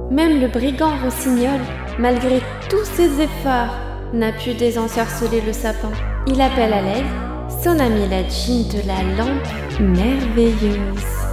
Même le brigand rossignol, malgré tous ses efforts, n'a pu désencerceler le sapin. Il appelle à l'aide son ami la djinn de la lampe merveilleuse.